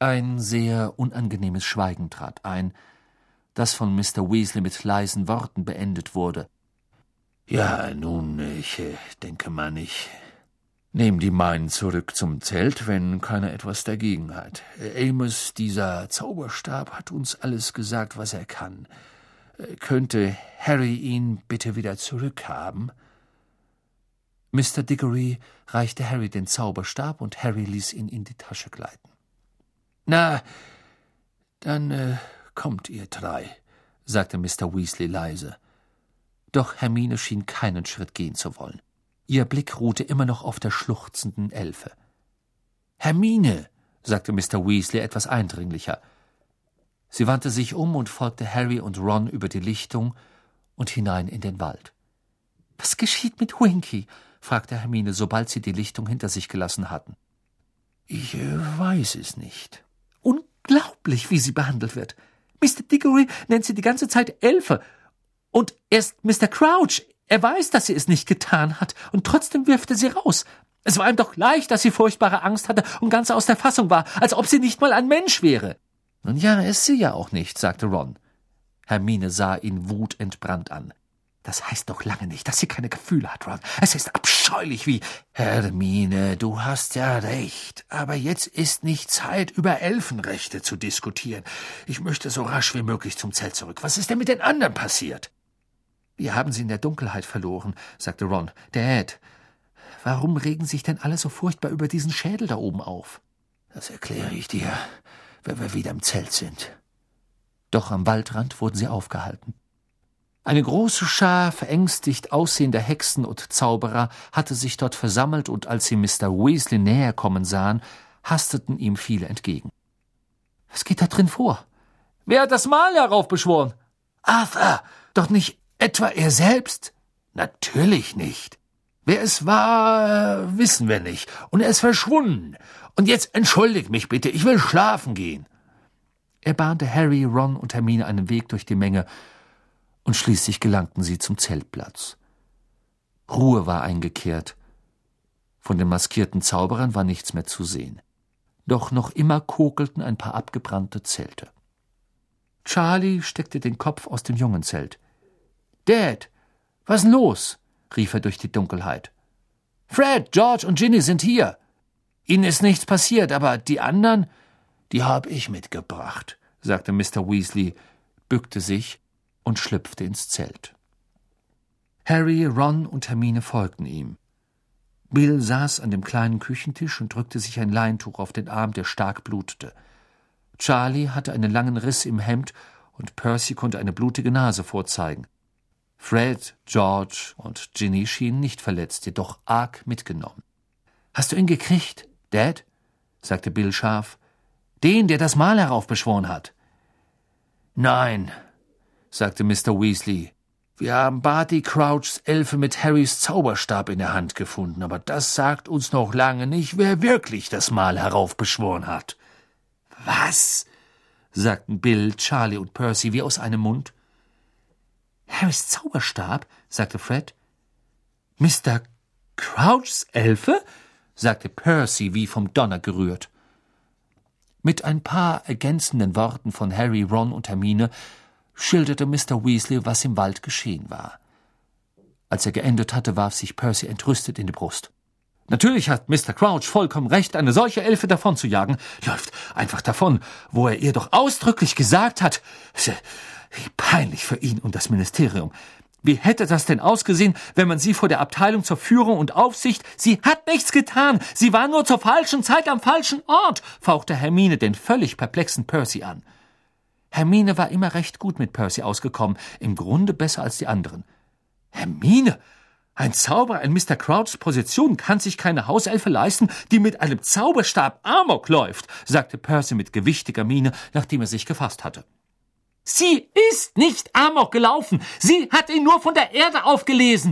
Ein sehr unangenehmes Schweigen trat ein, das von Mr. Weasley mit leisen Worten beendet wurde. »Ja, nun, ich denke mal, ich nehme die meinen zurück zum Zelt, wenn keiner etwas dagegen hat. Amos, dieser Zauberstab, hat uns alles gesagt, was er kann. Könnte Harry ihn bitte wieder zurückhaben?« Mr. Diggory reichte Harry den Zauberstab und Harry ließ ihn in die Tasche gleiten. »Na, dann kommt ihr drei«, sagte Mr. Weasley leise. Doch Hermine schien keinen Schritt gehen zu wollen. Ihr Blick ruhte immer noch auf der schluchzenden Elfe. »Hermine«, sagte Mr. Weasley etwas eindringlicher. Sie wandte sich um und folgte Harry und Ron über die Lichtung und hinein in den Wald. »Was geschieht mit Winky?« fragte Hermine, sobald sie die Lichtung hinter sich gelassen hatten. »Ich weiß es nicht.« »Unglaublich, wie sie behandelt wird. Mr. Diggory nennt sie die ganze Zeit Elfe. Und erst Mr. Crouch, er weiß, dass sie es nicht getan hat, und trotzdem wirft er sie raus. Es war ihm doch leicht, dass sie furchtbare Angst hatte und ganz aus der Fassung war, als ob sie nicht mal ein Mensch wäre.« »Nun ja, ist sie ja auch nicht«, sagte Ron. Hermine sah ihn wutentbrannt an. »Das heißt doch lange nicht, dass sie keine Gefühle hat, Ron. Es ist abscheulich, wie...« »Hermine, du hast ja recht. Aber jetzt ist nicht Zeit, über Elfenrechte zu diskutieren. Ich möchte so rasch wie möglich zum Zelt zurück. Was ist denn mit den anderen passiert?« »Wir haben sie in der Dunkelheit verloren«, sagte Ron. »Dad, warum regen sich denn alle so furchtbar über diesen Schädel da oben auf?« »Das erkläre ich dir, wenn wir wieder im Zelt sind.« Doch am Waldrand wurden sie aufgehalten. Eine große Schar verängstigt aussehender Hexen und Zauberer hatte sich dort versammelt, und als sie Mr. Weasley näher kommen sahen, hasteten ihm viele entgegen. »Was geht da drin vor? Wer hat das Mahl heraufbeschworen?« »Arthur, doch nicht etwa er selbst?« »Natürlich nicht. Wer es war, wissen wir nicht, und er ist verschwunden. Und jetzt entschuldigt mich bitte, ich will schlafen gehen.« Er bahnte Harry, Ron und Hermine einen Weg durch die Menge, und schließlich gelangten sie zum Zeltplatz. Ruhe war eingekehrt. Von den maskierten Zauberern war nichts mehr zu sehen. Doch noch immer kokelten ein paar abgebrannte Zelte. Charlie steckte den Kopf aus dem Jungenzelt. »Dad, was ist denn los?« rief er durch die Dunkelheit. »Fred, George und Ginny sind hier. Ihnen ist nichts passiert, aber die anderen, die habe ich mitgebracht«, sagte Mr. Weasley, bückte sich und schlüpfte ins Zelt. Harry, Ron und Hermine folgten ihm. Bill saß an dem kleinen Küchentisch und drückte sich ein Leintuch auf den Arm, der stark blutete. Charlie hatte einen langen Riss im Hemd und Percy konnte eine blutige Nase vorzeigen. Fred, George und Ginny schienen nicht verletzt, jedoch arg mitgenommen. »Hast du ihn gekriegt, Dad?« sagte Bill scharf. »Den, der das Mahl heraufbeschworen hat?« »Nein«, sagte Mr. Weasley. »Wir haben Barty Crouchs Elfe mit Harrys Zauberstab in der Hand gefunden, aber das sagt uns noch lange nicht, wer wirklich das Mahl heraufbeschworen hat.« »Was?« sagten Bill, Charlie und Percy wie aus einem Mund. »Harrys Zauberstab?« sagte Fred. »Mr. Crouchs Elfe?« sagte Percy wie vom Donner gerührt. Mit ein paar ergänzenden Worten von Harry, Ron und Hermine schilderte Mr. Weasley, was im Wald geschehen war. Als er geendet hatte, warf sich Percy entrüstet in die Brust. »Natürlich hat Mr. Crouch vollkommen recht, eine solche Elfe davon zu jagen. Läuft einfach davon, wo er ihr doch ausdrücklich gesagt hat. Wie peinlich für ihn und das Ministerium. Wie hätte das denn ausgesehen, wenn man sie vor der Abteilung zur Führung und Aufsicht... »Sie hat nichts getan! Sie war nur zur falschen Zeit am falschen Ort«, fauchte Hermine den völlig perplexen Percy an. Hermine war immer recht gut mit Percy ausgekommen, im Grunde besser als die anderen. »Hermine, ein Zauberer in Mr. Crouchs Position kann sich keine Hauselfe leisten, die mit einem Zauberstab Amok läuft«, sagte Percy mit gewichtiger Miene, nachdem er sich gefasst hatte. »Sie ist nicht Amok gelaufen. Sie hat ihn nur von der Erde aufgelesen«,